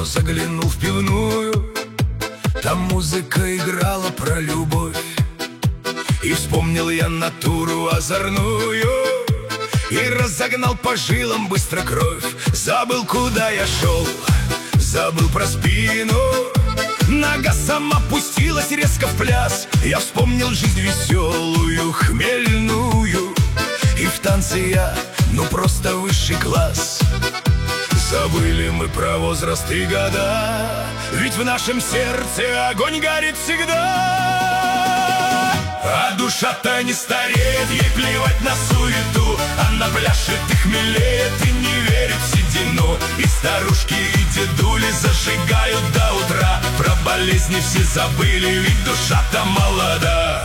заглянул в пивную. Там музыка играла про любовь, и вспомнил я натуру озорную, и разогнал по жилам быстро кровь. Забыл, куда я шел, забыл про спину. Нога сама пустилась резко в пляс. Я вспомнил жизнь веселую, хмельную, и в танце я, ну просто высший класс. Забыли мы про возраст и года, ведь в нашем сердце огонь горит всегда. А душа-то не стареет, ей плевать на суету. Она пляшет и хмелеет, и не верит в седину. И старушки, и дедули зажигают до утра. Про болезни все забыли, ведь душа-то молода.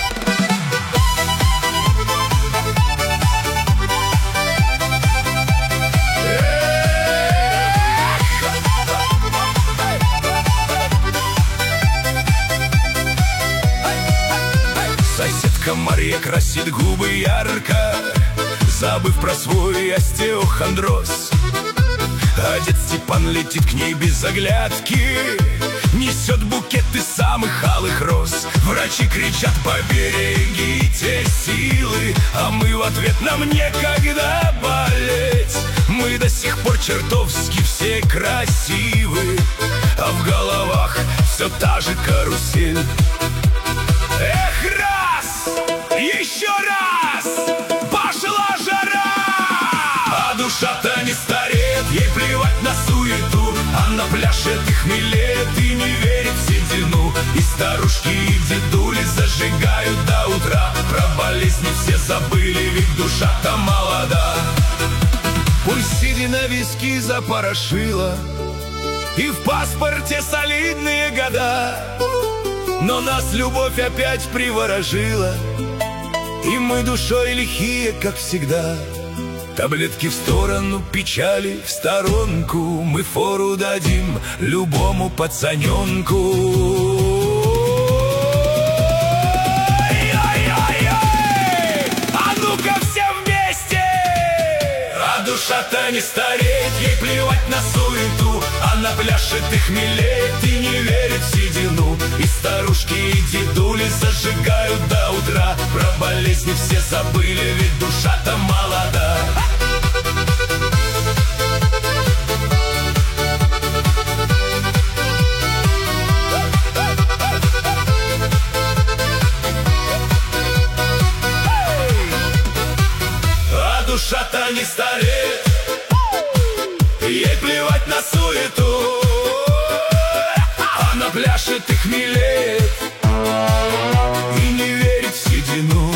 Соседка Мария красит губы ярко, забыв про свой остеохондроз. А дед Степан летит к ней без оглядки, несет букет из самых алых роз. Врачи кричат: поберегите силы, а мы в ответ: нам некогда болеть. Мы до сих пор чертовски все красивы, а в головах все та же карусель. Эх, раз, еще раз, пошла жара! А душа-то не стареет, ей плевать на суету. Она пляшет и хмелеет, и не верит в седину. И старушки, и дедули зажигают до утра. Про болезни все забыли, ведь душа-то молода. Пусть седина виски запорошила, и в паспорте солидные года, но нас любовь опять приворожила, и мы душой лихие, как всегда. Таблетки в сторону, печали в сторонку, мы фору дадим любому пацаненку. А ну-ка все вместе! А душа-то не стареет, ей плевать на суету. Она пляшет и хмелеет, и не верит в седину. И старушки, и дедули зажигают до утра. Про болезни все забыли, ведь душа-то молода. А душа-то не стареет, ей плевать на суету. Она пляшет и хмелеет, и не верит в седину.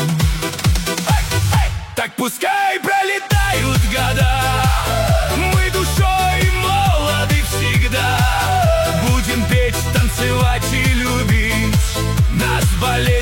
Так пускай пролетают года, мы душой молоды всегда. Будем петь, танцевать и любить, нас болезнь